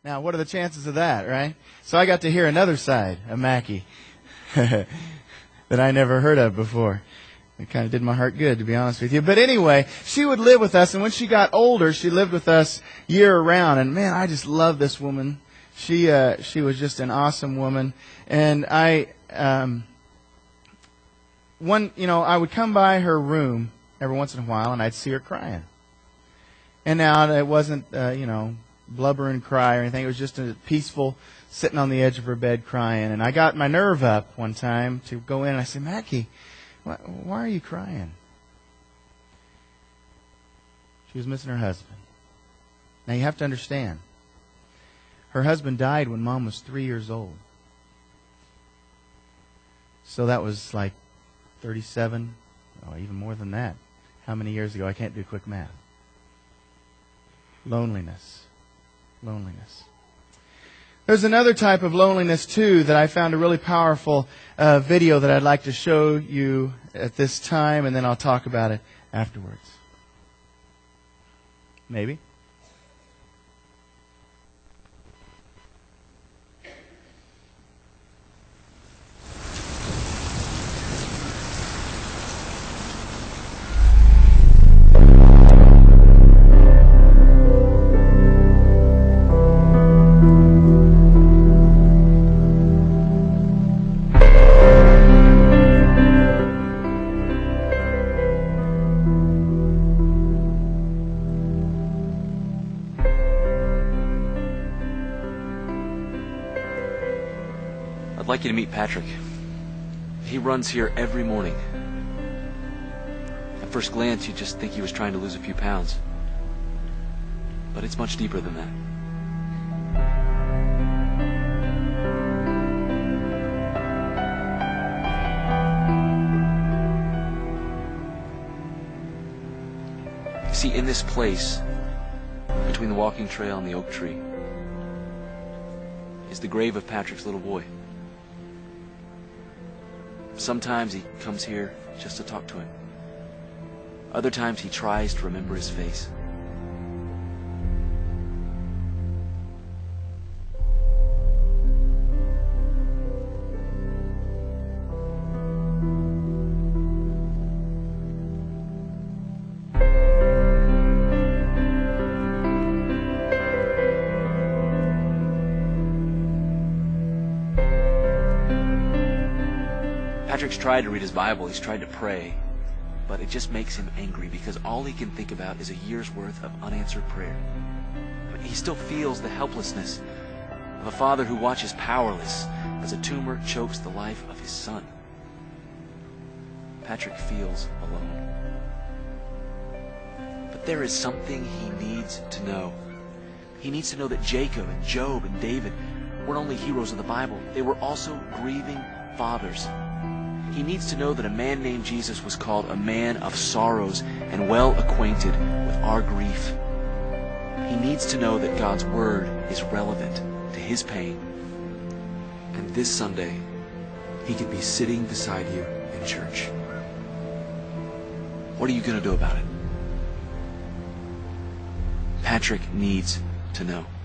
Now, what are the chances of that, right? So I got to hear another side of Mackie that I never heard of before. It kind of did my heart good, to be honest with you. But anyway, she would live with us, and when she got older, she lived with us year-round. And man, I just love this woman. She was just an awesome woman. And I would come by her room every once in a while, and I'd see her crying. And now it wasn't, blubber and cry or anything. It was just a peaceful sitting on the edge of her bed crying. And I got my nerve up one time to go in, and I said, Mackie, why are you crying? She was missing her husband. Now you have to understand, her husband died when Mom was 3 years old. So that was like 37, or even more than that. How many years ago? I can't do quick math. Loneliness. Loneliness. There's another type of loneliness, too, that I found a really powerful video that I'd like to show you at this time, and then I'll talk about it afterwards. Maybe. I'd like you to meet Patrick. He runs here every morning. At first glance, you'd just think he was trying to lose a few pounds. But it's much deeper than that. You see, in this place, between the walking trail and the oak tree, is the grave of Patrick's little boy. Sometimes he comes here just to talk to him. Other times he tries to remember his face. Patrick's tried to read his Bible, he's tried to pray, but it just makes him angry because all he can think about is a year's worth of unanswered prayer. But he still feels the helplessness of a father who watches powerless as a tumor chokes the life of his son. Patrick feels alone. But there is something he needs to know. He needs to know that Jacob and Job and David weren't only heroes of the Bible, they were also grieving fathers. He needs to know that a man named Jesus was called a man of sorrows and well acquainted with our grief. He needs to know that God's Word is relevant to his pain. And this Sunday, he could be sitting beside you in church. What are you going to do about it? Patrick needs to know.